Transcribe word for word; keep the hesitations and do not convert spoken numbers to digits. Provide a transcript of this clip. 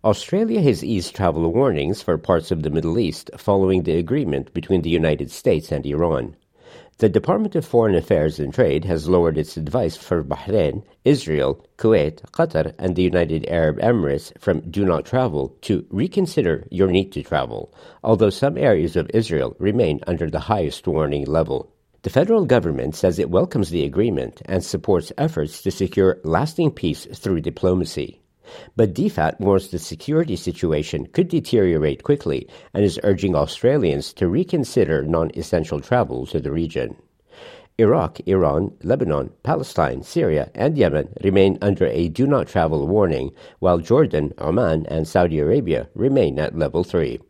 Australia has eased travel warnings for parts of the Middle East following the agreement between the United States and Iran. The Department of Foreign Affairs and Trade has lowered its advice for Bahrain, Israel, Kuwait, Qatar, and the United Arab Emirates from do not travel to reconsider your need to travel, although some areas of Israel remain under the highest warning level. The federal government says it welcomes the agreement and supports efforts to secure lasting peace through diplomacy. But D F A T warns the security situation could deteriorate quickly and is urging Australians to reconsider non-essential travel to the region. Iraq, Iran, Lebanon, Palestine, Syria, and Yemen remain under a do-not-travel warning, while Jordan, Oman, and Saudi Arabia remain at level three.